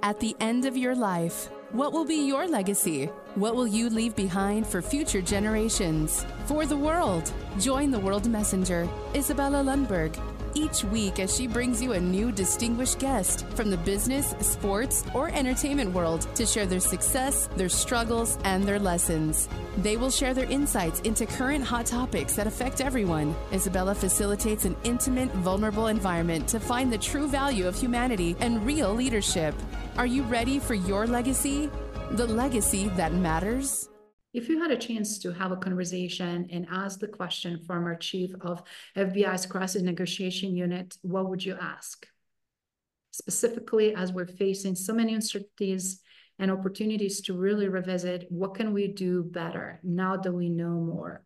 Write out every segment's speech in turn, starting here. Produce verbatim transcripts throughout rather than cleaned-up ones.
At the end of your life, what will be your legacy? What will you leave behind for future generations? For the world, join the World Messenger, Isabella Lundberg, each week as she brings you a new distinguished guest from the business, sports, or entertainment world to share their success, their struggles, and their lessons. They will share their insights into current hot topics that affect everyone. Isabella facilitates an intimate, vulnerable environment to find the true value of humanity and real leadership. Are you ready for your legacy? The legacy that matters? If you had a chance to have a conversation and ask the question from our chief of F B I's Crisis Negotiation Unit, what would you ask? Specifically, as we're facing so many uncertainties and opportunities to really revisit, what can we do better now that we know more?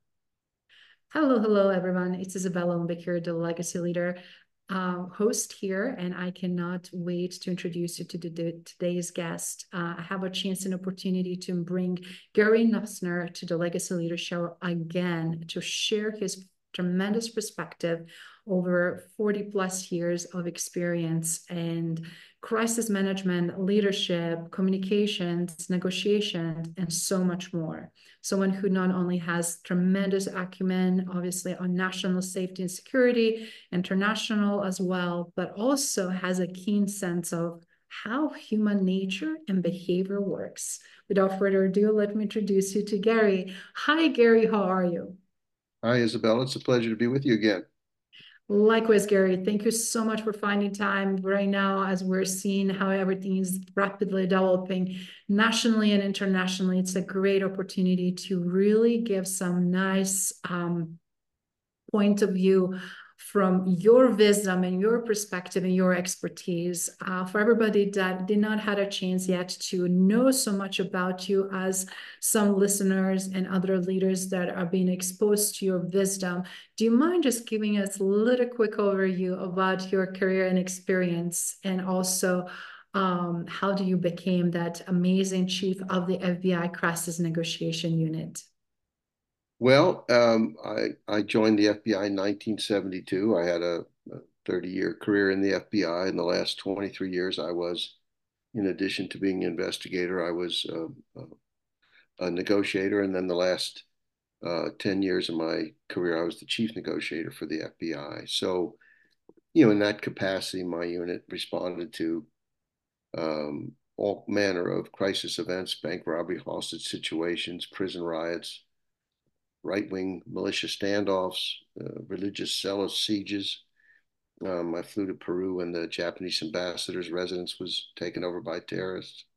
Hello, hello, everyone. It's Isabella Lundberg here, the Legacy Leader uh, host here, and I cannot wait to introduce you to the, the, today's guest. Uh, I have a chance and opportunity to bring Gary Noesner to the Legacy Leader Show again to share his tremendous perspective over forty plus years of experience and crisis management, leadership, communications, negotiation, and so much more. Someone who not only has tremendous acumen, obviously on national safety and security, international as well, but also has a keen sense of how human nature and behavior works. Without further ado, let me introduce you to Gary. Hi, Gary, how are you? Hi, Isabella. It's a pleasure to be with you again. Likewise, Gary, thank you so much for finding time right now as we're seeing how everything is rapidly developing nationally and internationally. It's a great opportunity to really give some nice um, point of view from your wisdom and your perspective and your expertise. Uh, for everybody that did not have a chance yet to know so much about you, as some listeners and other leaders that are being exposed to your wisdom, do you mind just giving us a little quick overview about your career and experience, and also um, how do you became that amazing chief of the F B I Crisis Negotiation Unit? Well, um, I, I joined the F B I in nineteen seventy-two. I had a thirty-year career in the F B I. In the last twenty-three years, I was, in addition to being an investigator, I was uh, a negotiator. And then the last uh, ten years of my career, I was the chief negotiator for the F B I. So, you know, in that capacity, my unit responded to um, all manner of crisis events, bank robbery, hostage situations, prison riots, right-wing militia standoffs, uh, religious zealous sieges. Um, I flew to Peru when the Japanese ambassador's residence was taken over by terrorists.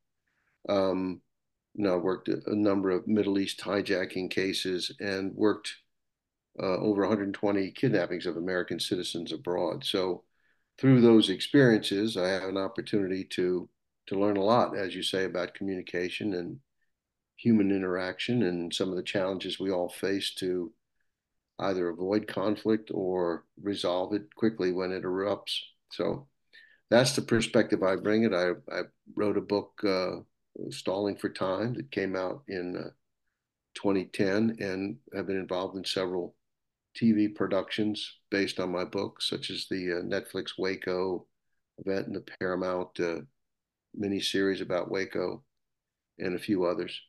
Um, you know, I worked a, a number of Middle East hijacking cases and worked uh, over one hundred twenty kidnappings of American citizens abroad. So through those experiences, I have an opportunity to to learn a lot, as you say, about communication and human interaction and some of the challenges we all face to either avoid conflict or resolve it quickly when it erupts. So that's the perspective I bring it. I, I wrote a book, uh, Stalling for Time, that came out in uh, twenty ten, and have been involved in several T V productions based on my book, such as the uh, Netflix Waco event and the Paramount uh, miniseries about Waco, and a few others.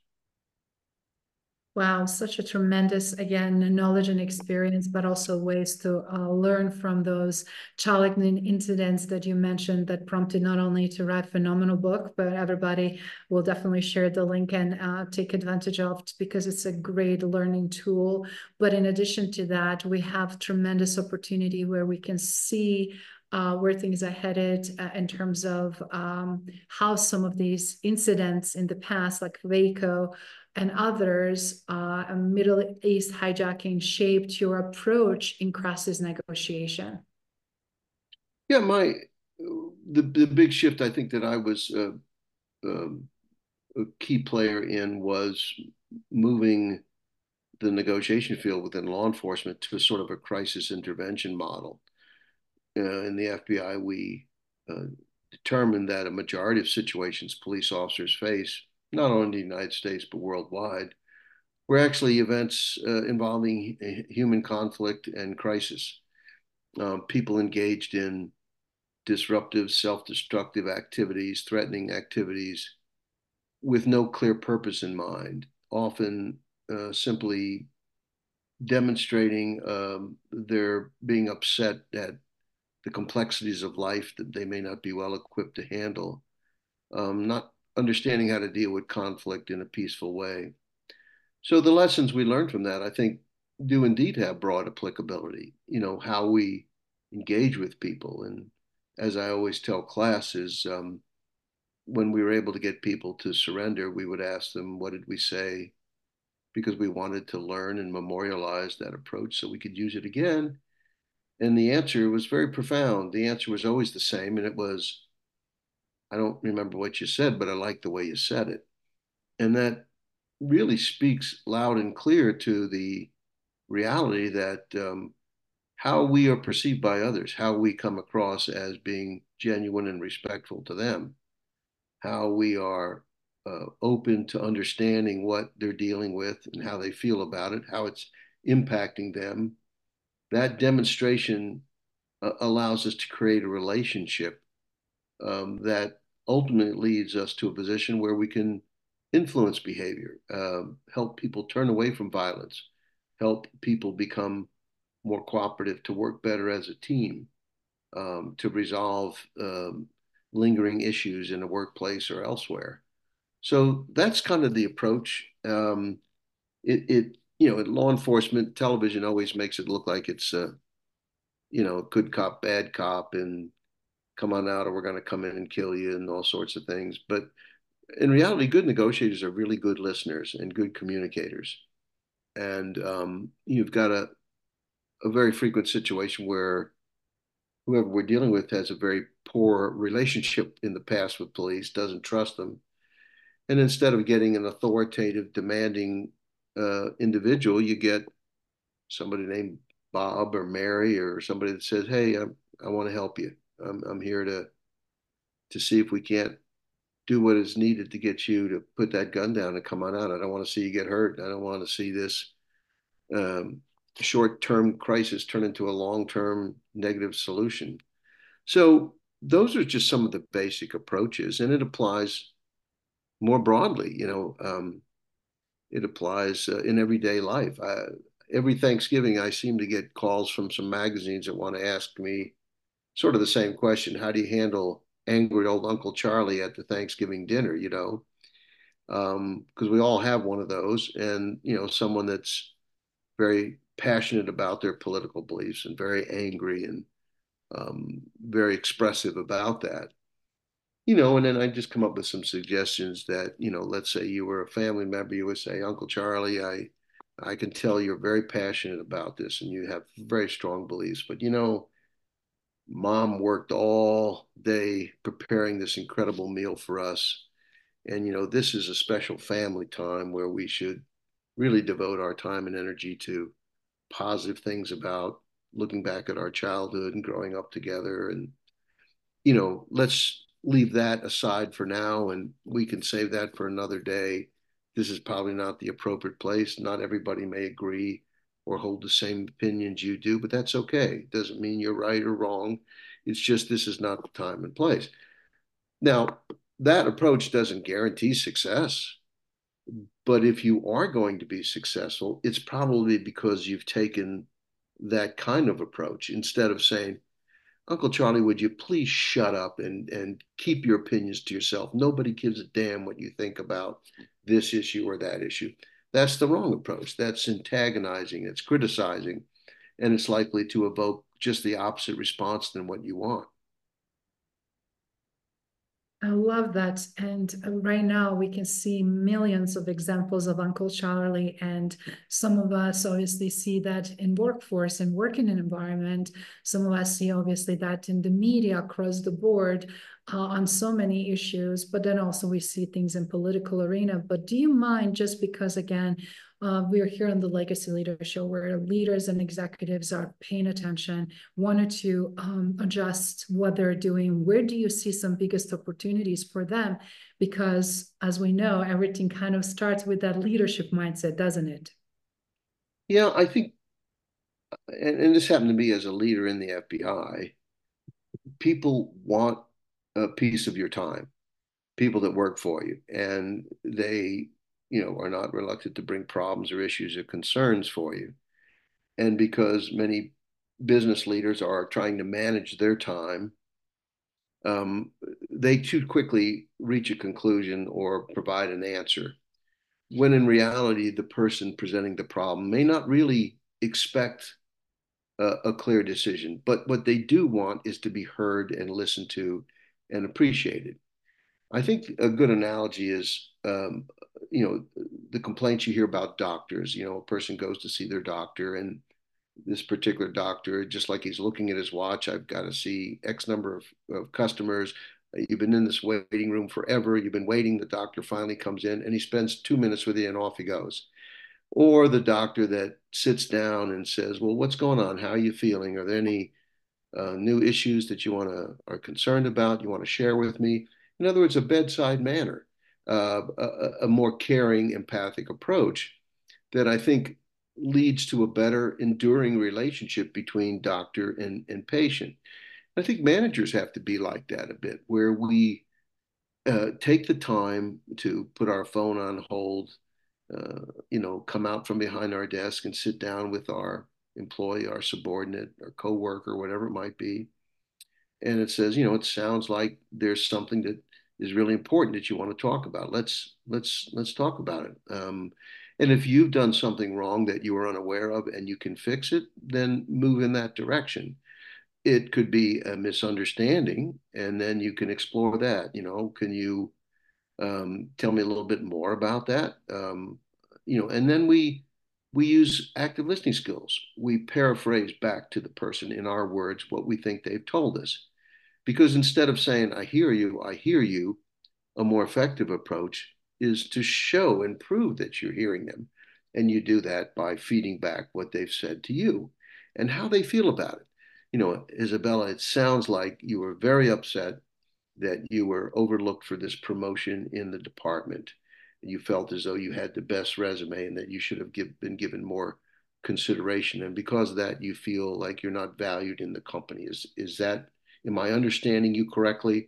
Wow, such a tremendous, again, knowledge and experience, but also ways to uh, learn from those challenging incidents that you mentioned that prompted not only to write a phenomenal book, but everybody will definitely share the link and uh, take advantage of it because it's a great learning tool. But in addition to that, we have tremendous opportunity where we can see Uh, where things are headed uh, in terms of um, how some of these incidents in the past, like Waco and others, uh, Middle East hijacking, shaped your approach in crisis negotiation. Yeah, my the the big shift I think that I was uh, um, a key player in was moving the negotiation field within law enforcement to a sort of a crisis intervention model. Uh, in the F B I, we uh, determined that a majority of situations police officers face, not only in the United States but worldwide, were actually events uh, involving human conflict and crisis. Um, people engaged in disruptive, self-destructive activities, threatening activities with no clear purpose in mind, often uh, simply demonstrating um, their being upset at the complexities of life that they may not be well equipped to handle, um, not understanding how to deal with conflict in a peaceful way. So the lessons we learned from that, I think, do indeed have broad applicability. You know, how we engage with people. And as I always tell classes, um, when we were able to get people to surrender, we would ask them, what did we say? Because we wanted to learn and memorialize that approach so we could use it again. And the answer was very profound. The answer was always the same. And it was, I don't remember what you said, but I like the way you said it. And that really speaks loud and clear to the reality that um, how we are perceived by others, how we come across as being genuine and respectful to them, how we are uh, open to understanding what they're dealing with and how they feel about it, how it's impacting them. That demonstration uh, allows us to create a relationship um, that ultimately leads us to a position where we can influence behavior, um, help people turn away from violence, help people become more cooperative, to work better as a team, um, to resolve um, lingering issues in the workplace or elsewhere. So that's kind of the approach. Um, it, it, you know, law enforcement television always makes it look like it's, uh, you know, good cop, bad cop, and come on out, or we're going to come in and kill you, and all sorts of things. But in reality, good negotiators are really good listeners and good communicators. And um, you've got a, a very frequent situation where whoever we're dealing with has a very poor relationship in the past with police, doesn't trust them. And instead of getting an authoritative, demanding uh, individual, you get somebody named Bob or Mary or somebody that says, "Hey, I'm, I want to help you. I'm, I'm here to to see if we can't do what is needed to get you to put that gun down and come on out. I don't want to see you get hurt. I don't want to see this um, short-term crisis turn into a long-term negative solution." So those are just some of the basic approaches, and it applies more broadly. You know, um, it applies uh, in everyday life. I, every Thanksgiving, I seem to get calls from some magazines that want to ask me sort of the same question: how do you handle angry old Uncle Charlie at the Thanksgiving dinner? You know, um, because we all have one of those, and you know, someone that's very passionate about their political beliefs and very angry and um, very expressive about that. You know, and then I just come up with some suggestions that, you know, let's say you were a family member, you would say, "Uncle Charlie, I I can tell you're very passionate about this and you have very strong beliefs, but you know, Mom worked all day preparing this incredible meal for us. And, you know, this is a special family time where we should really devote our time and energy to positive things about looking back at our childhood and growing up together. And, you know, let's leave that aside for now and we can save that for another day. This is probably not the appropriate place. Not everybody may agree or hold the same opinions you do, but that's okay. It doesn't mean you're right or wrong. It's just this is not the time and place." Now, that approach doesn't guarantee success, but if you are going to be successful, it's probably because you've taken that kind of approach instead of saying, "Uncle Charlie, would you please shut up and, and keep your opinions to yourself? Nobody gives a damn what you think about this issue or that issue." That's the wrong approach. That's antagonizing, it's criticizing, and it's likely to evoke just the opposite response than what you want. I love that. And right now we can see millions of examples of Uncle Charlie. And some of us obviously see that in workforce and working environment. Some of us see obviously that in the media across the board uh, on so many issues, but then also we see things in political arena. But do you mind, just because again, Uh, we're here on the Legacy Leader Show where leaders and executives are paying attention, wanted to um, adjust what they're doing. Where do you see some biggest opportunities for them? Because as we know, everything kind of starts with that leadership mindset, doesn't it? Yeah, I think, and, and this happened to me as a leader in the F B I, people want a piece of your time, people that work for you, and they, you know, are not reluctant to bring problems or issues or concerns for you. And because many business leaders are trying to manage their time, um, they too quickly reach a conclusion or provide an answer, when in reality, the person presenting the problem may not really expect a, a clear decision. But what they do want is to be heard and listened to and appreciated. I think a good analogy is, um, you know, the complaints you hear about doctors. You know, a person goes to see their doctor, and this particular doctor, just like he's looking at his watch, I've got to see X number of, of customers. You've been in this waiting room forever. You've been waiting. The doctor finally comes in and he spends two minutes with you and off he goes. Or the doctor that sits down and says, well, what's going on? How are you feeling? Are there any uh, new issues that you want to are concerned about? You want to share with me? In other words, a bedside manner, uh, a, a more caring, empathic approach that I think leads to a better, enduring relationship between doctor and, and patient. I think managers have to be like that a bit, where we uh, take the time to put our phone on hold, uh, you know, come out from behind our desk and sit down with our employee, our subordinate, our coworker, whatever it might be. And it says, you know, it sounds like there's something that is really important that you want to talk about. Let's let's let's talk about it. Um, and if you've done something wrong that you were unaware of and you can fix it, then move in that direction. It could be a misunderstanding, and then you can explore that. You know, can you um, tell me a little bit more about that? Um, you know, and then we we use active listening skills. We paraphrase back to the person in our words what we think they've told us. Because instead of saying, I hear you, I hear you, a more effective approach is to show and prove that you're hearing them. And you do that by feeding back what they've said to you and how they feel about it. You know, Isabella, it sounds like you were very upset that you were overlooked for this promotion in the department. You felt as though you had the best resume and that you should have give, been given more consideration. And because of that, you feel like you're not valued in the company. Is, is that, am I understanding you correctly?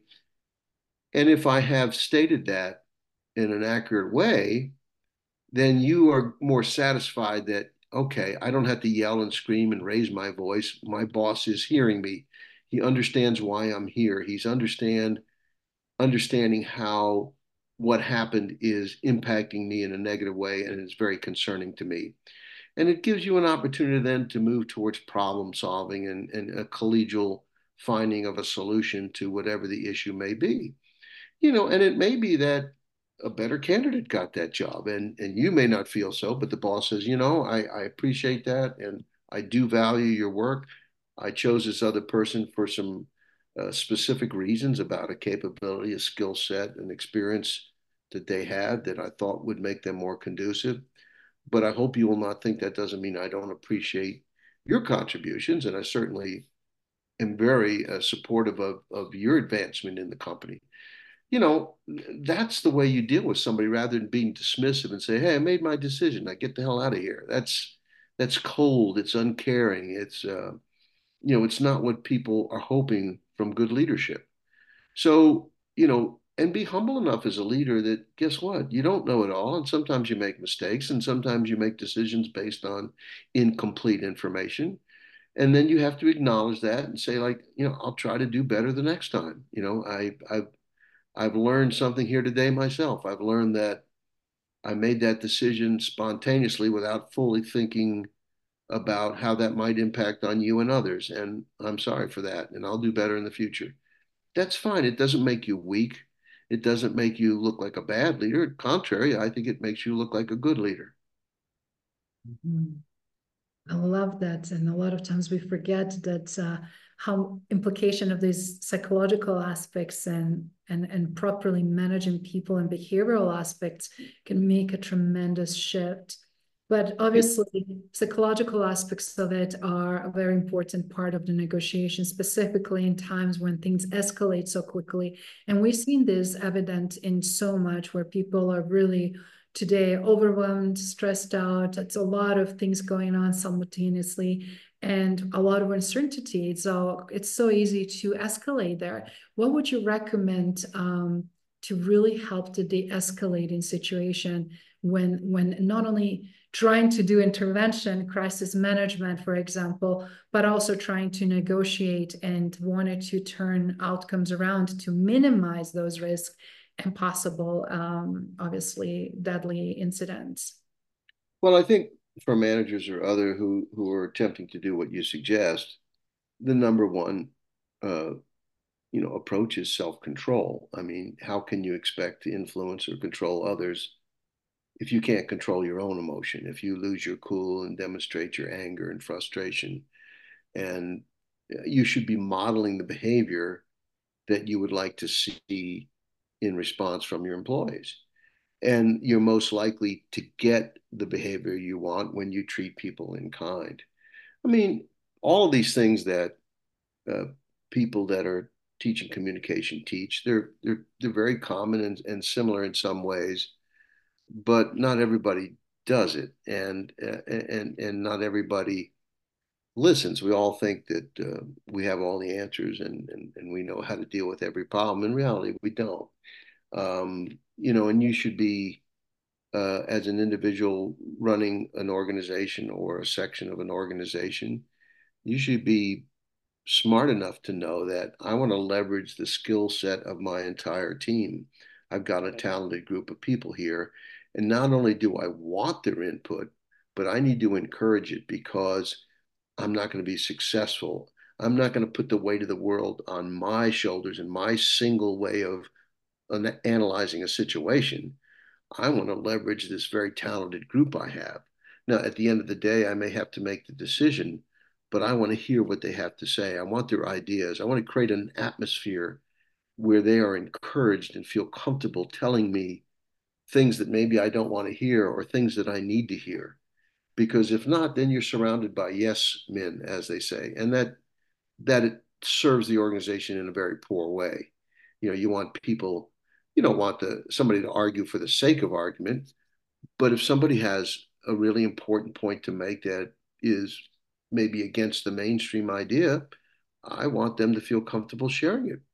And if I have stated that in an accurate way, then you are more satisfied that, okay, I don't have to yell and scream and raise my voice. My boss is hearing me. He understands why I'm here. He's understand understanding how what happened is impacting me in a negative way, and it's very concerning to me. And it gives you an opportunity then to move towards problem solving and, and a collegial finding of a solution to whatever the issue may be. You know, and it may be that a better candidate got that job, and and you may not feel so, but the boss says, you know, I, I appreciate that, and I do value your work. I chose this other person for some uh, specific reasons about a capability, a skill set, an experience that they had that I thought would make them more conducive. But I hope you will not think that doesn't mean I don't appreciate your contributions, and I certainly am very uh, supportive of, of your advancement in the company. You know, that's the way you deal with somebody rather than being dismissive and say, hey, I made my decision. I get the hell out of here. That's that's cold. It's uncaring. It's uh, you know, it's not what people are hoping from good leadership. So, you know, and be humble enough as a leader that guess what? You don't know it all. And sometimes you make mistakes and sometimes you make decisions based on incomplete information. And then you have to acknowledge that and say, like, you know, I'll try to do better the next time. You know, I, I've I've learned something here today myself. I've learned that I made that decision spontaneously without fully thinking about how that might impact on you and others. And I'm sorry for that. And I'll do better in the future. That's fine. It doesn't make you weak. It doesn't make you look like a bad leader. Contrary, I think it makes you look like a good leader. Mm-hmm. I love that. And a lot of times we forget that uh, how implication of these psychological aspects and, and, and properly managing people and behavioral aspects can make a tremendous shift. But obviously, psychological aspects of it are a very important part of the negotiation, specifically in times when things escalate so quickly. And we've seen this evident in so much where people are really today overwhelmed, stressed out. It's a lot of things going on simultaneously. and a lot of uncertainty. So it's so easy to escalate there. What would you recommend um, to really help the de-escalating situation when, when not only trying to do intervention, crisis management, for example, but also trying to negotiate and wanted to turn outcomes around to minimize those risks and possible, um, obviously, deadly incidents? Well, I think for managers or other who who are attempting to do what you suggest, the number one uh, you know approach is self-control. I mean, how can you expect to influence or control others if you can't control your own emotion, if you lose your cool and demonstrate your anger and frustration? And you should be modeling the behavior that you would like to see in response from your employees. And you're most likely to get the behavior you want when you treat people in kind. I mean, all of these things that uh, people that are teaching communication teach, they're they're they're very common and, and similar in some ways, but not everybody does it, and uh, and and not everybody listens. We all think that uh, we have all the answers and, and and we know how to deal with every problem. In reality, we don't. Um, you know, and you should be uh, as an individual running an organization or a section of an organization, you should be smart enough to know that I want to leverage the skill set of my entire team. I've got a talented group of people here. And not only do I want their input, but I need to encourage it because I'm not going to be successful. I'm not going to put the weight of the world on my shoulders and my single way of analyzing a situation. I want to leverage this very talented group I have. Now, at the end of the day, I may have to make the decision, but I want to hear what they have to say. I want their ideas. I want to create an atmosphere where they are encouraged and feel comfortable telling me things that maybe I don't want to hear or things that I need to hear. Because if not, then you're surrounded by yes men, as they say, and that that it serves the organization in a very poor way. You know, you want people, you don't want the somebody to argue for the sake of argument, but if somebody has a really important point to make that is maybe against the mainstream idea, I want them to feel comfortable sharing it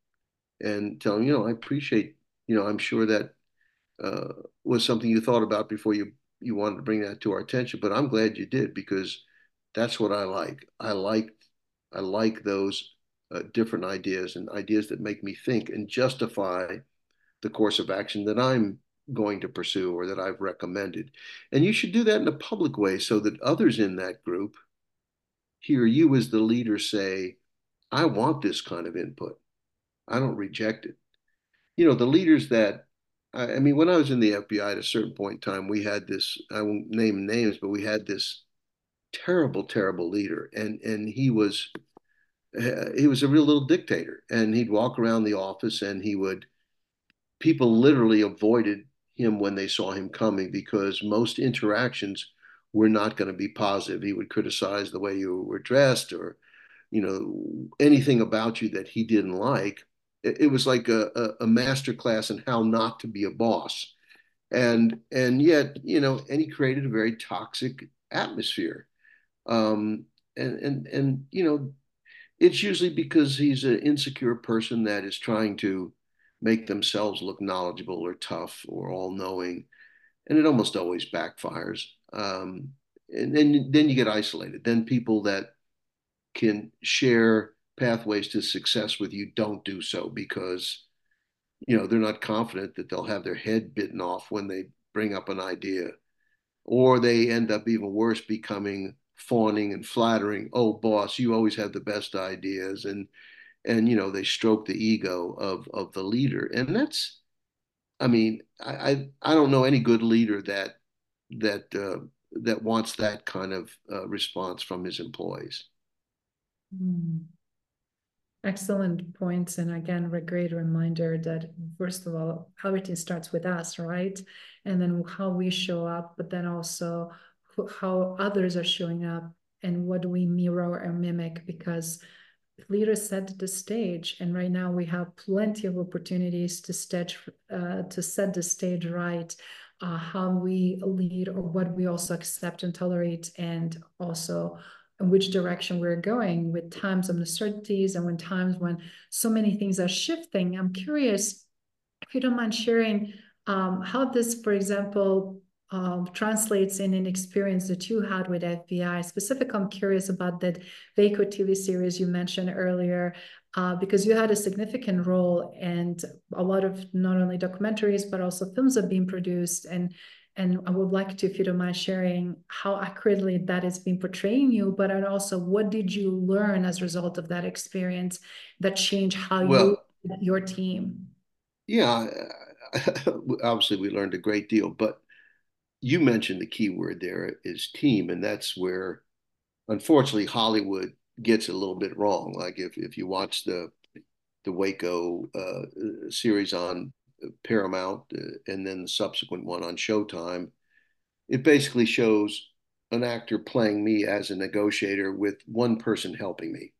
and telling, you know, I appreciate, you know, I'm sure that uh, was something you thought about before you you wanted to bring that to our attention, but I'm glad you did because that's what I like. I like I like those uh, different ideas and ideas that make me think and justify the course of action that I'm going to pursue or that I've recommended. And you should do that in a public way so that others in that group hear you as the leader say, I want this kind of input. I don't reject it. You know, the leaders that, I, I mean, when I was in the F B I at a certain point in time, we had this, I won't name names, but we had this terrible, terrible leader. And, and he was, uh, he was a real little dictator. And he'd walk around the office and he would, people literally avoided him when they saw him coming because most interactions were not going to be positive. He would criticize the way you were dressed or, you know, anything about you that he didn't like. It, it was like a, a, a master class in how not to be a boss. And and yet, you know, and he created a very toxic atmosphere. Um, and and and you know, it's usually because he's an insecure person that is trying to make themselves look knowledgeable or tough or all knowing. And it almost always backfires. Um, and then, then you get isolated. Then people that can share pathways to success with you don't do so because, you know, they're not confident that they'll have their head bitten off when they bring up an idea. Or they end up even worse, becoming fawning and flattering. Oh, boss, you always have the best ideas. And and you know they stroke the ego of of the leader, and that's, I mean, I I, I don't know any good leader that that uh, that wants that kind of uh, response from his employees. Mm. Excellent points. And again, a great reminder that, first of all, everything starts with us, right? And then how we show up, but then also how others are showing up and what we mirror and mimic, because leaders set the stage. And right now we have plenty of opportunities to, stage, uh, to set the stage right. Uh, how we lead or what we also accept and tolerate, and also in which direction we're going with times of uncertainties and when times when so many things are shifting. I'm curious if you don't mind sharing um, how this, for example, um, translates in an experience that you had with F B I. Specifically, I'm curious about that Waco T V series you mentioned earlier, uh, because you had a significant role, and a lot of not only documentaries but also films are being produced. And and I would like to, if you don't mind sharing, how accurately that is being portraying you, but also what did you learn as a result of that experience that changed how you, Well, your team. yeah, obviously we learned a great deal, but you mentioned the key word there is team, and that's where unfortunately Hollywood gets it a little bit wrong. Like if if you watch the the Waco uh, series on Paramount uh, and then the subsequent one on Showtime, it basically shows an actor playing me as a negotiator with one person helping me.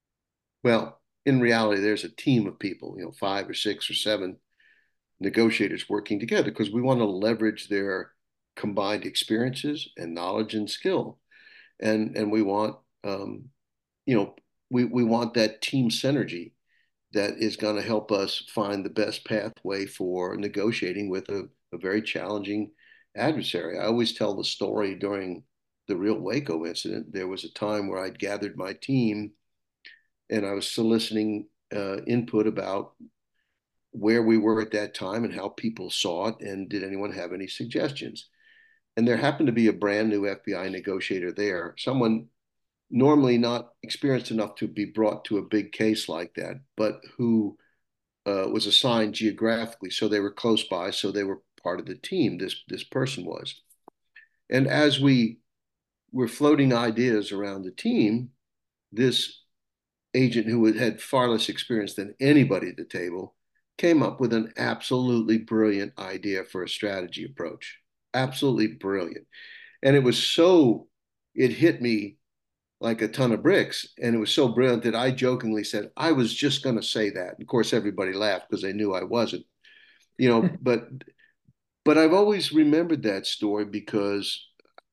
Well, in reality, there's a team of people, you know, five or six or seven negotiators working together because we want to leverage their combined experiences and knowledge and skill, and and we want um, you know we we want that team synergy that is going to help us find the best pathway for negotiating with a, a very challenging adversary. I always tell the story during the real Waco incident. There was a time where I'd gathered my team and I was soliciting uh, input about where we were at that time and how people saw it, and did anyone have any suggestions. And there happened to be a brand new F B I negotiator there, someone normally not experienced enough to be brought to a big case like that, but who uh, was assigned geographically, so they were close by, so they were part of the team. This this person was, and as we were floating ideas around the team, this agent who had far less experience than anybody at the table came up with an absolutely brilliant idea for a strategy approach. Absolutely brilliant. And it was so, it hit me like a ton of bricks. And it was so brilliant that I jokingly said, I was just going to say that. Of course, everybody laughed because they knew I wasn't, you know, but, but I've always remembered that story because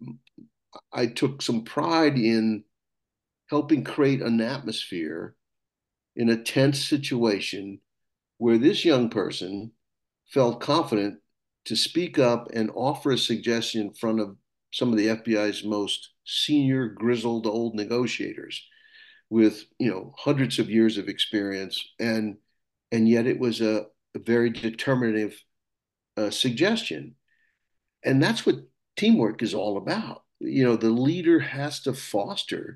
I took some pride in helping create an atmosphere in a tense situation where this young person felt confident to speak up and offer a suggestion in front of some of the F B I's most senior, grizzled old negotiators with, you know, hundreds of years of experience, and and yet it was a, a very determinative uh, suggestion, and that's what teamwork is all about. You know, the leader has to foster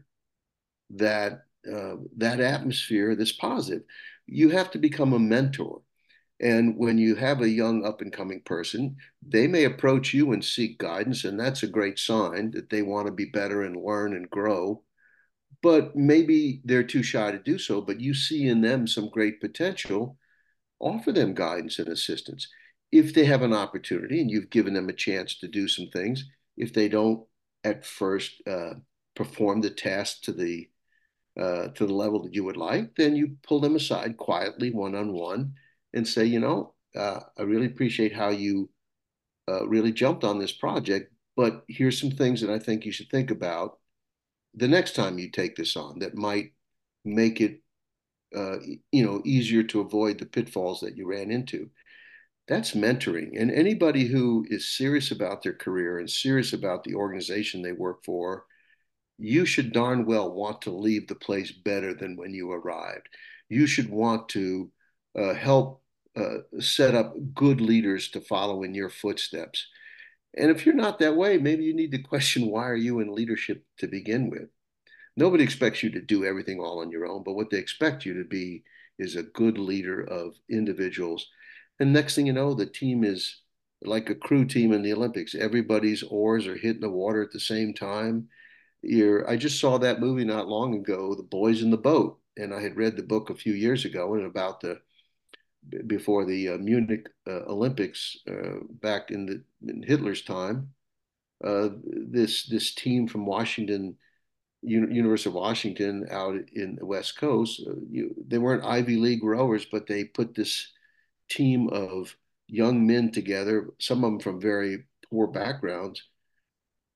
that uh, that atmosphere that's positive. You have to become a mentor. And when you have a young up and coming person, they may approach you and seek guidance, and that's a great sign that they want to be better and learn and grow. But maybe they're too shy to do so, but you see in them some great potential. Offer them guidance and assistance. If they have an opportunity and you've given them a chance to do some things, if they don't at first uh, perform the task to the uh, to the level that you would like, then you pull them aside quietly, one on one, and say, you know, uh, I really appreciate how you uh, really jumped on this project, but here's some things that I think you should think about the next time you take this on that might make it, uh, you know, easier to avoid the pitfalls that you ran into. That's mentoring. And anybody who is serious about their career and serious about the organization they work for, you should darn well want to leave the place better than when you arrived. You should want to uh, help uh, set up good leaders to follow in your footsteps. And if you're not that way, maybe you need to question, why are you in leadership to begin with? Nobody expects you to do everything all on your own, but what they expect you to be is a good leader of individuals. And next thing you know, the team is like a crew team in the Olympics. Everybody's oars are hitting the water at the same time. You're, I just saw that movie not long ago, The Boys in the Boat, and I had read the book a few years ago and about the before the uh, Munich uh, Olympics uh, back in the in Hitler's time. Uh, this this team from Washington, University of Washington, out in the West Coast, uh, you, they weren't Ivy League rowers, but they put this team of young men together, some of them from very poor backgrounds,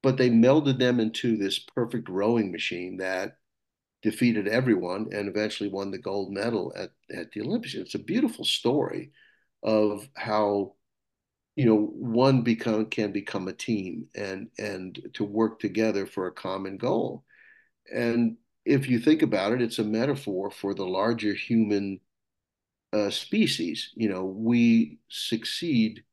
but they melded them into this perfect rowing machine that defeated everyone and eventually won the gold medal at, at the Olympics. It's a beautiful story of how, you know, one become can become a team and and to work together for a common goal. And if you think about it, it's a metaphor for the larger human uh, species. You know, we succeed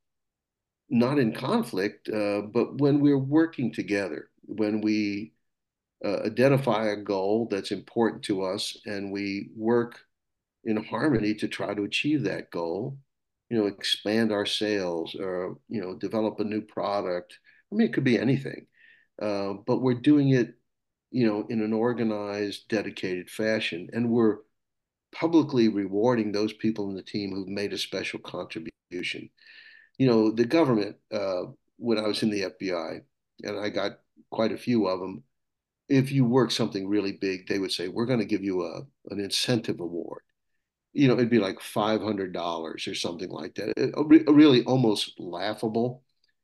not in conflict, uh, but when we're working together, when we uh, identify a goal that's important to us and we work in harmony to try to achieve that goal, you know, expand our sales or, you know, develop a new product. I mean, it could be anything, uh, but we're doing it, you know, in an organized, dedicated fashion. And we're publicly rewarding those people in the team who've made a special contribution. You know, the government, uh, when I was in the F B I, and I got quite a few of them, if you work something really big, they would say, we're going to give you a, an incentive award. You know, it'd be like five hundred dollars or something like that. It, really almost laughable.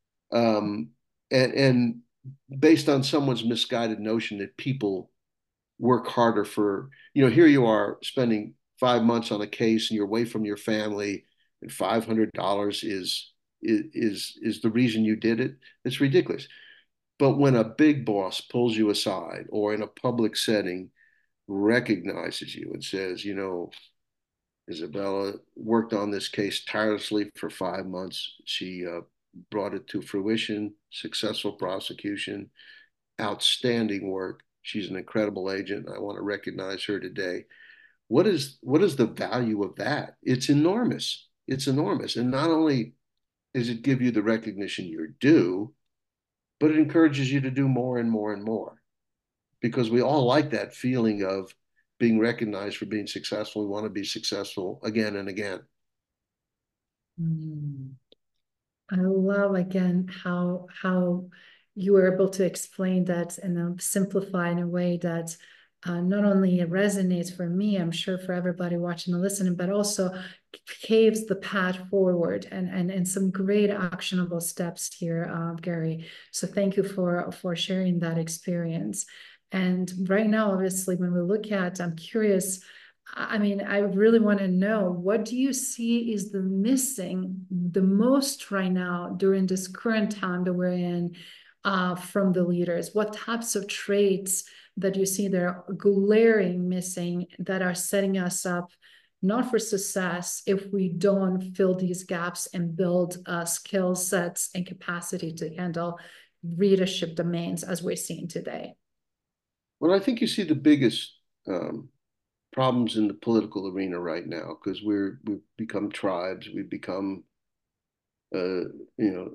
Um, and, and based on someone's misguided notion that people work harder for, you know, here you are spending five months on a case and you're away from your family and five hundred dollars is, is, is the reason you did it. It's ridiculous. But when a big boss pulls you aside or in a public setting recognizes you and says, you know, Isabella worked on this case tirelessly for five months. She uh, brought it to fruition, successful prosecution, outstanding work. She's an incredible agent. I want to recognize her today. What is what is the value of that? It's enormous. It's enormous. And not only does it give you the recognition you're due, but it encourages you to do more and more and more because we all like that feeling of being recognized for being successful. We want to be successful again and again. Mm. I love again how how you were able to explain that and simplify in a way that uh, not only resonates for me, I'm sure for everybody watching and listening, but also paves the path forward and and and some great actionable steps here, uh, Gary. So thank you for for sharing that experience. And right now, obviously, when we look at, I'm curious. I mean, I really want to know, what do you see is the missing the most right now during this current time that we're in uh, from the leaders? What types of traits that you see that are glaring missing that are setting us up not for success if we don't fill these gaps and build uh, skill sets and capacity to handle leadership domains as we're seeing today? Well, I think you see the biggest um, problems in the political arena right now because we're we've become tribes, we've become uh, you know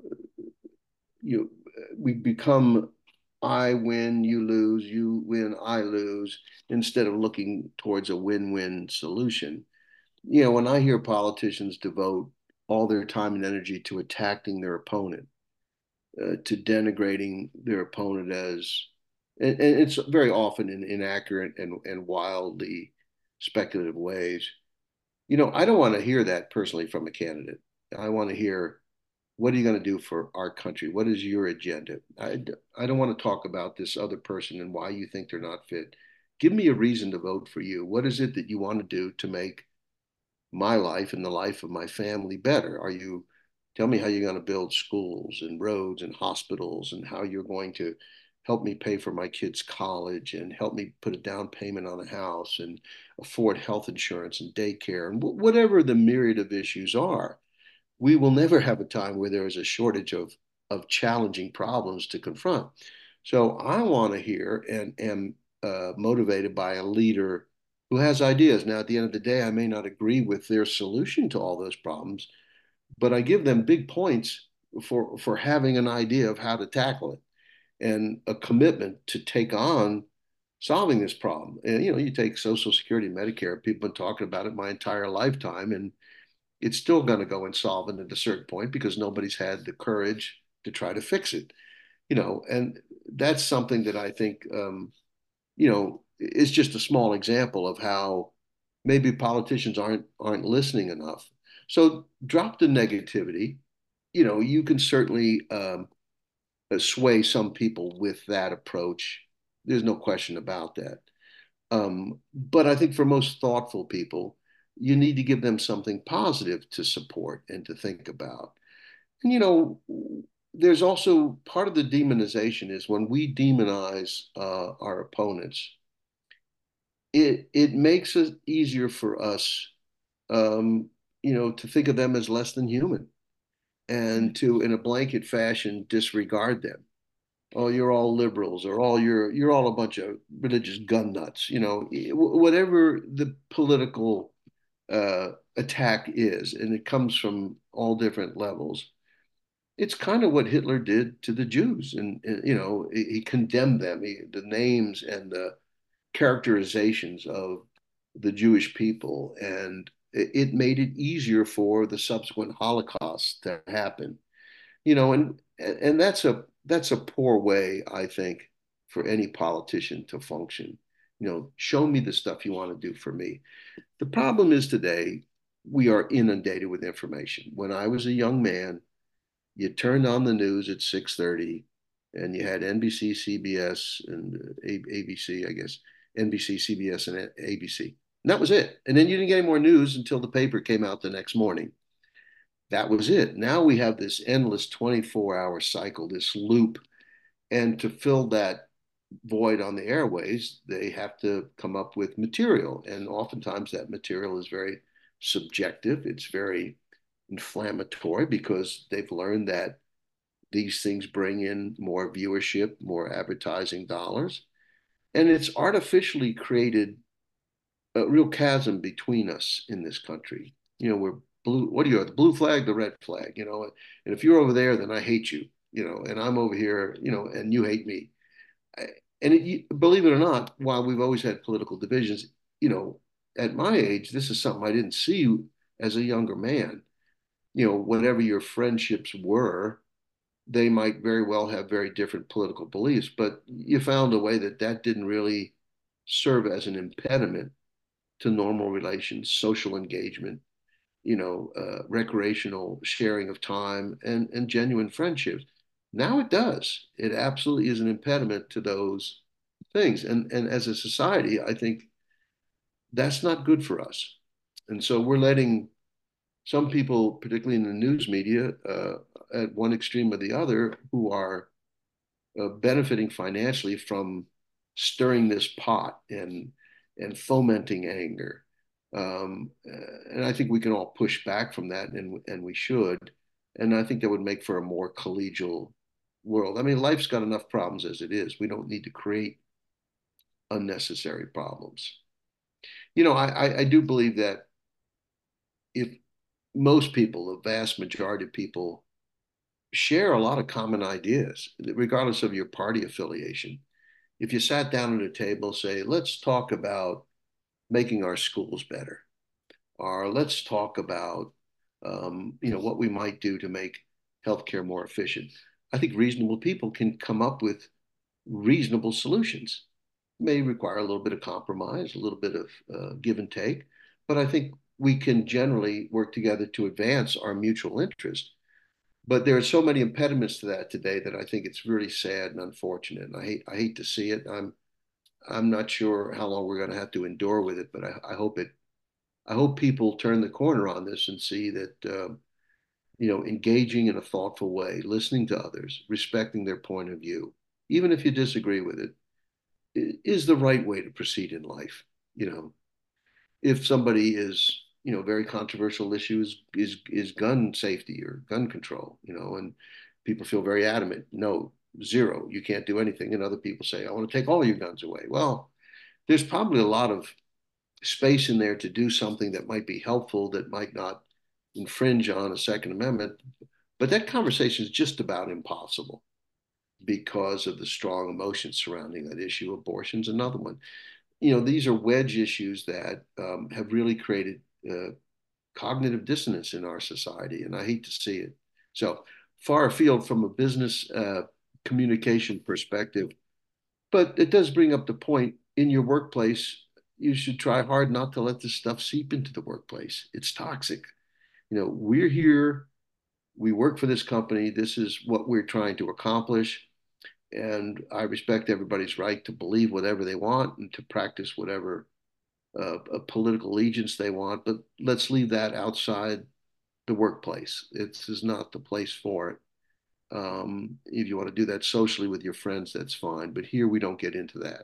you we become I win, you lose, you win, I lose, instead of looking towards a win-win solution. You know, when I hear politicians devote all their time and energy to attacking their opponent, uh, to denigrating their opponent as, and, and it's very often in inaccurate and, and wildly speculative ways. You know, I don't want to hear that personally from a candidate. I want to hear, what are you going to do for our country? What is your agenda? I, I don't want to talk about this other person and why you think they're not fit. Give me a reason to vote for you. What is it that you want to do to make my life and the life of my family better? Are you, tell me how you're going to build schools and roads and hospitals and how you're going to help me pay for my kids' college and help me put a down payment on a house and afford health insurance and daycare and whatever the myriad of issues are. We will never have a time where there is a shortage of, of challenging problems to confront. So I want to hear and am uh, motivated by a leader who has ideas. Now, at the end of the day, I may not agree with their solution to all those problems, but I give them big points for, for having an idea of how to tackle it and a commitment to take on solving this problem. And, you know, you take Social Security, Medicare, people have been talking about it my entire lifetime, and it's still going to go insolvent at a certain point because nobody's had the courage to try to fix it, you know, and that's something that I think, um, you know, is just a small example of how maybe politicians aren't aren't listening enough. So drop the negativity. You know, you can certainly um, uh, sway some people with that approach. There's no question about that. Um, but I think for most thoughtful people, you need to give them something positive to support and to think about. And, you know, there's also part of the demonization is when we demonize uh, our opponents, it it makes it easier for us, um, you know, to think of them as less than human and to, in a blanket fashion, disregard them. Oh, you're all liberals, or all you're you're all a bunch of religious gun nuts. You know, whatever the political uh, attack is, and it comes from all different levels. It's kind of what Hitler did to the Jews, and, and you know, he, he condemned them. He, the names and the characterizations of the Jewish people, and it, it made it easier for the subsequent Holocaust to happen. You know, and and that's a that's a poor way, I think, for any politician to function. You know, show me the stuff you want to do for me. The problem is today we are inundated with information. When I was a young man, you turned on the news at six thirty and you had N B C, C B S, and A B C, I guess, N B C, C B S, and A B C. And that was it. And then you didn't get any more news until the paper came out the next morning. That was it. Now we have this endless twenty-four hour cycle, this loop. And to fill that void on the airways, they have to come up with material. And oftentimes that material is very subjective. It's very inflammatory because they've learned that these things bring in more viewership, more advertising dollars. And it's artificially created a real chasm between us in this country. You know, we're blue, what are you, the blue flag, the red flag, you know, and if you're over there, then I hate you, you know, and I'm over here, you know, and you hate me. And it, believe it or not, while we've always had political divisions, you know, at my age, this is something I didn't see as a younger man. You know, whatever your friendships were, they might very well have very different political beliefs, but you found a way that that didn't really serve as an impediment to normal relations, social engagement, you know, uh, recreational sharing of time, and, and genuine friendships. Now it does. It absolutely is an impediment to those things. And, and as a society, I think that's not good for us. And so we're letting some people, particularly in the news media, uh, at one extreme or the other, who are uh, benefiting financially from stirring this pot and and fomenting anger. Um, and I think we can all push back from that, and and we should. And I think that would make for a more collegial world. I mean, life's got enough problems as it is. We don't need to create unnecessary problems. You know, I, I, I do believe that if most people, the vast majority of people, share a lot of common ideas, regardless of your party affiliation. If you sat down at a table, say, let's talk about making our schools better, or let's talk about, um, you know, what we might do to make healthcare more efficient. I think reasonable people can come up with reasonable solutions. It may require a little bit of compromise, a little bit of uh, give and take, but I think we can generally work together to advance our mutual interest. But there are so many impediments to that today that I think it's really sad and unfortunate. And I hate I hate to see it. I'm I'm not sure how long we're going to have to endure with it, but I, I hope it I hope people turn the corner on this and see that uh, you know, engaging in a thoughtful way, listening to others, respecting their point of view, even if you disagree with it, is the right way to proceed in life. You know, if somebody is, you know, very controversial issues is is gun safety or gun control, you know, and people feel very adamant, no, zero, you can't do anything. And other people say, I want to take all your guns away. Well, there's probably a lot of space in there to do something that might be helpful, that might not infringe on a Second Amendment. But that conversation is just about impossible because of the strong emotions surrounding that issue. Abortion's another one. You know, these are wedge issues that um, have really created uh, cognitive dissonance in our society, and I hate to see it. So far afield from a business uh, communication perspective, but it does bring up the point in your workplace. You should try hard not to let this stuff seep into the workplace. It's toxic. You know, we're here we work for this company. This is what we're trying to accomplish. And I respect everybody's right to believe whatever they want and to practice whatever uh, political allegiance they want. But let's leave that outside the workplace. This is not the place for it. Um, if you want to do that socially with your friends, that's fine. But here we don't get into that.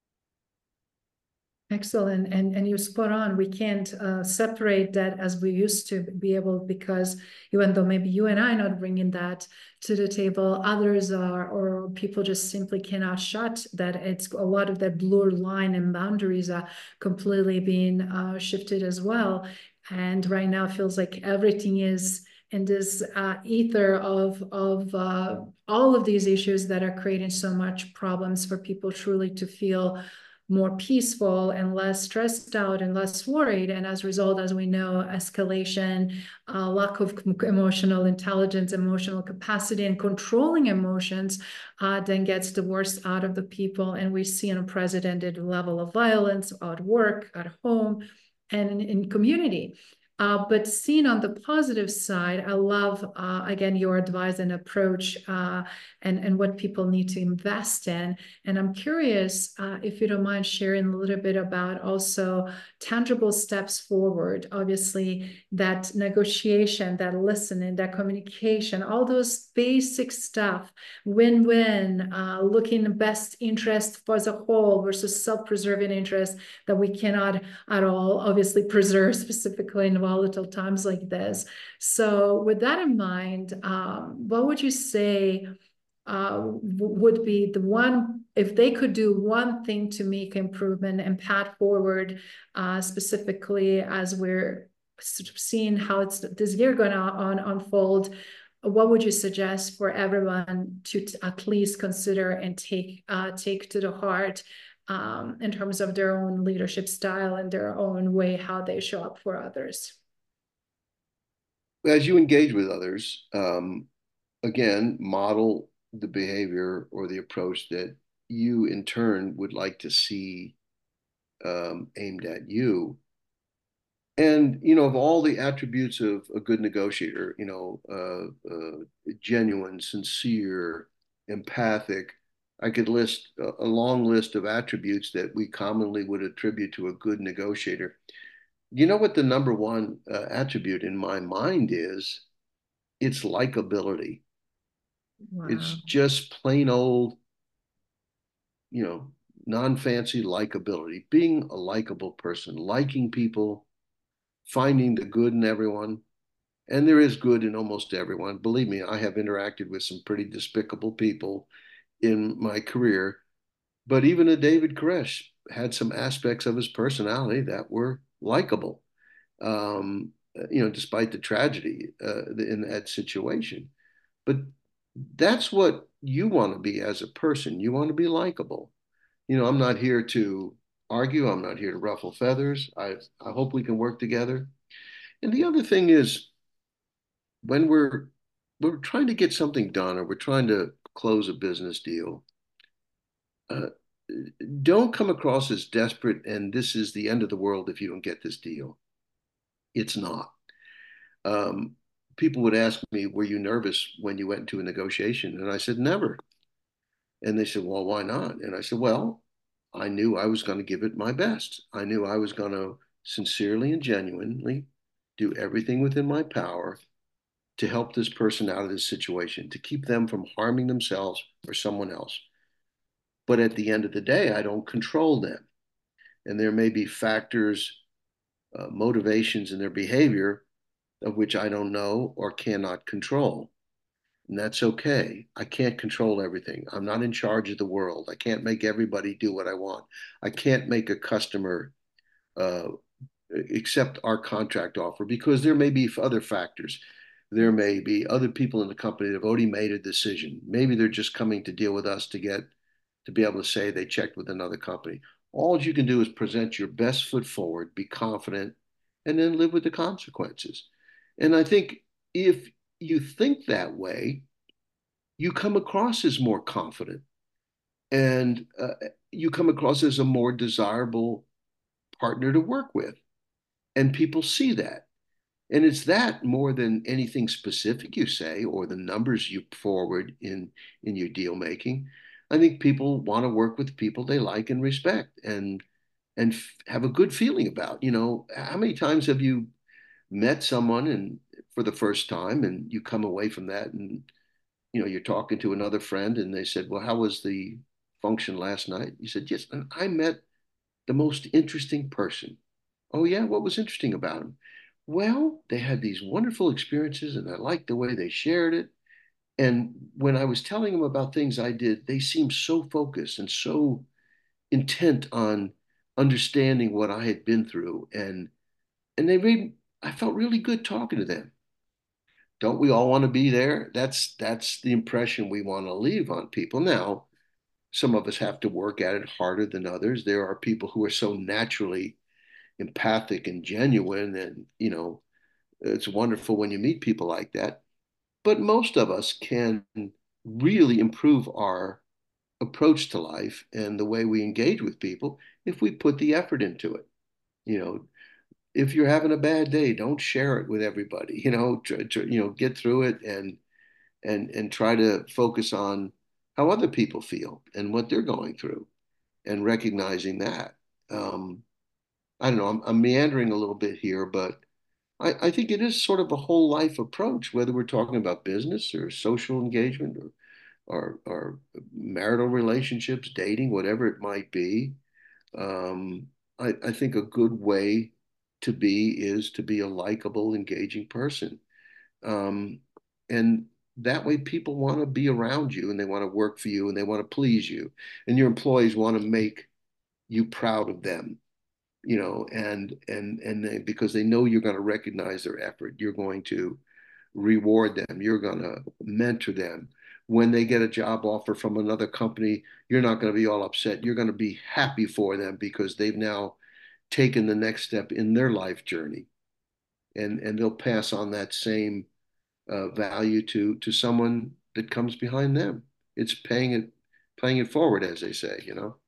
Excellent. And, and you're spot on. We can't uh, separate that as we used to be able, because even though maybe you and I are not bringing that to the table, others are, or people just simply cannot shut that. It's a lot of that blurred line and boundaries are completely being uh, shifted as well. And right now it feels like everything is in this uh, ether of, of uh, all of these issues that are creating so much problems for people truly to feel more peaceful and less stressed out and less worried. And as a result, as we know, escalation, uh, lack of emotional intelligence, emotional capacity, and controlling emotions uh, then gets the worst out of the people. And we see an unprecedented level of violence at work, at home, and in, in community. Uh, but seen on the positive side, I love, uh, again, your advice and approach uh, and, and what people need to invest in. And I'm curious uh, if you don't mind sharing a little bit about also tangible steps forward. Obviously, that negotiation, that listening, that communication, all those basic stuff, win-win, uh, looking the best interest for as a whole versus self-preserving interest that we cannot at all obviously preserve specifically in volatile times like this. So with that in mind, um, what would you say uh, would be the one, if they could do one thing to make improvement and path forward, uh, specifically as we're sort of seeing how it's this year going to on, unfold, what would you suggest for everyone to at least consider and take uh, take to the heart um, in terms of their own leadership style and their own way how they show up for others? As you engage with others, um, again, model the behavior or the approach that you in turn would like to see um, aimed at you. And, you know, of all the attributes of a good negotiator, you know, uh, uh, genuine, sincere, empathic, I could list a, a long list of attributes that we commonly would attribute to a good negotiator. You know what the number one uh, attribute in my mind is? It's likability. Wow. It's just plain old, you know, non-fancy likability, being a likable person, liking people, finding the good in everyone. And there is good in almost everyone. Believe me, I have interacted with some pretty despicable people in my career. But even a David Koresh had some aspects of his personality that were likable, um, you know, despite the tragedy uh, in that situation. But that's what you want to be as a person. You want to be likable. You know, I'm not here to argue. I'm not here to ruffle feathers. I, I hope we can work together. And the other thing is, when we're we're trying to get something done or we're trying to close a business deal, uh, don't come across as desperate and this is the end of the world if you don't get this deal. It's not. Um, People would ask me, were you nervous when you went into a negotiation? And I said, never. And they said, well, why not? And I said, well, I knew I was going to give it my best. I knew I was going to sincerely and genuinely do everything within my power to help this person out of this situation, to keep them from harming themselves or someone else. But at the end of the day, I don't control them. And there may be factors, uh, motivations in their behavior of which I don't know or cannot control. And that's okay. I can't control everything. I'm not in charge of the world. I can't make everybody do what I want. I can't make a customer uh, accept our contract offer because there may be other factors. There may be other people in the company that have already made a decision. Maybe they're just coming to deal with us to get to be able to say they checked with another company. All you can do is present your best foot forward, be confident, and then live with the consequences. And I think if you think that way, you come across as more confident and uh, you come across as a more desirable partner to work with. And people see that. And it's that more than anything specific you say or the numbers you forward in in your deal making. I think people want to work with people they like and respect and and f- have a good feeling about. You know, how many times have you met someone and for the first time and you come away from that and you know you're talking to another friend and they said, "Well, how was the function last night?" You said, "Yes, I met the most interesting person." "Oh yeah, what was interesting about him?" "Well, they had these wonderful experiences and I liked the way they shared it. And when I was telling them about things I did, they seemed so focused and so intent on understanding what I had been through. And and they made I felt really good talking to them." Don't we all want to be there? That's that's the impression we want to leave on people. Now, some of us have to work at it harder than others. There are people who are so naturally empathic and genuine, and you know, it's wonderful when you meet people like that. But most of us can really improve our approach to life and the way we engage with people if we put the effort into it. You know, if you're having a bad day, don't share it with everybody. You know, tr tr you know, get through it and and and try to focus on how other people feel and what they're going through and recognizing that. Um, I don't know, I'm, I'm meandering a little bit here, but I, I think it is sort of a whole life approach, whether we're talking about business or social engagement or, or, or marital relationships, dating, whatever it might be. Um, I, I think a good way to be is to be a likable, engaging person. Um, and that way people want to be around you and they want to work for you and they want to please you. And your employees want to make you proud of them, you know, and and and they, because they know you're going to recognize their effort, you're going to reward them, you're going to mentor them. When they get a job offer from another company, you're not going to be all upset. You're going to be happy for them because they've now taken the next step in their life journey, and and they'll pass on that same uh, value to to someone that comes behind them. It's paying it paying it forward, as they say, you know.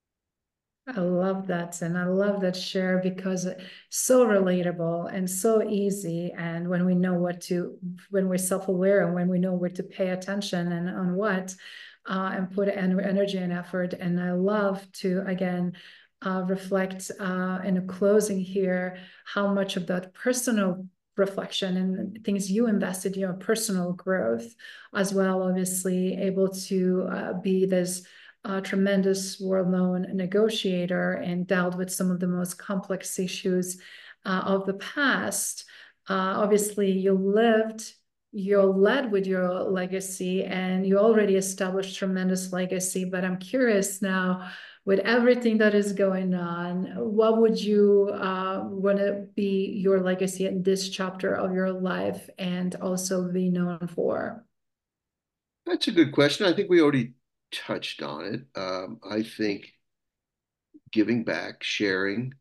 I love that. And I love that share because it's so relatable and so easy. And when we know what to, when we're self-aware and when we know where to pay attention and on what, uh, and put en energy and effort. And I love to, again, uh, reflect uh, in a closing here, how much of that personal reflection and things you invested in your personal growth as well, obviously able to uh, be this a tremendous world-known negotiator and dealt with some of the most complex issues uh, of the past. Uh, obviously, you lived, you're led with your legacy, and you already established tremendous legacy. But I'm curious now, with everything that is going on, what would you uh, want to be your legacy in this chapter of your life and also be known for? That's a good question. I think we already touched on it. Um, I think giving back, sharing.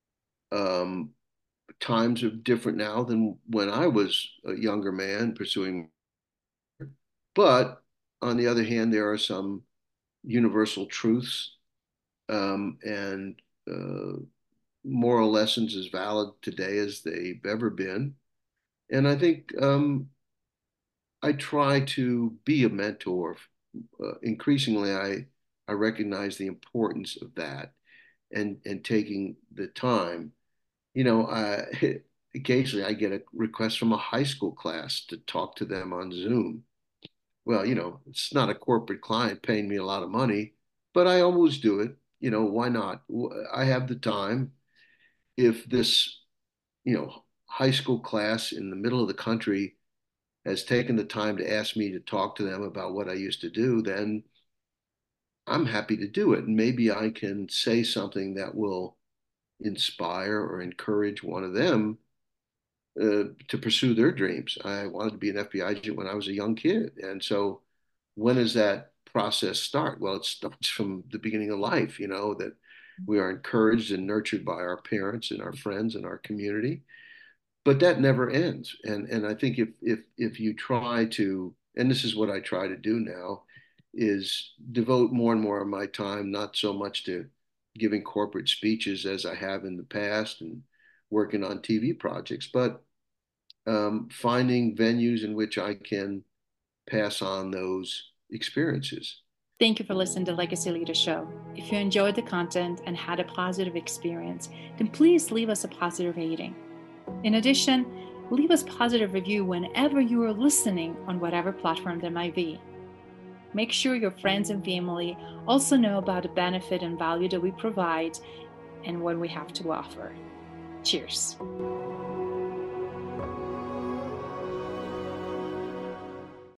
Um, Times are different now than when I was a younger man pursuing. But on the other hand, there are some universal truths um, and uh, moral lessons as valid today as they've ever been. And I think um, I try to be a mentor. Uh, increasingly, I I recognize the importance of that and and taking the time. You know, I, occasionally I get a request from a high school class to talk to them on Zoom. Well, you know, it's not a corporate client paying me a lot of money, but I always do it. You know, why not? I have the time. If this, you know, high school class in the middle of the country has taken the time to ask me to talk to them about what I used to do, then I'm happy to do it. And maybe I can say something that will inspire or encourage one of them uh, to pursue their dreams. I wanted to be an F B I agent when I was a young kid. And so when does that process start? Well, it starts from the beginning of life, you know, that we are encouraged and nurtured by our parents and our friends and our community. But that never ends. And and I think if if if you try to, and this is what I try to do now, is devote more and more of my time, not so much to giving corporate speeches as I have in the past and working on T V projects, but um, finding venues in which I can pass on those experiences. Thank you for listening to Legacy Leader Show. If you enjoyed the content and had a positive experience, then please leave us a positive rating. In addition, leave us a positive review whenever you are listening on whatever platform there might be. Make sure your friends and family also know about the benefit and value that we provide and what we have to offer. Cheers.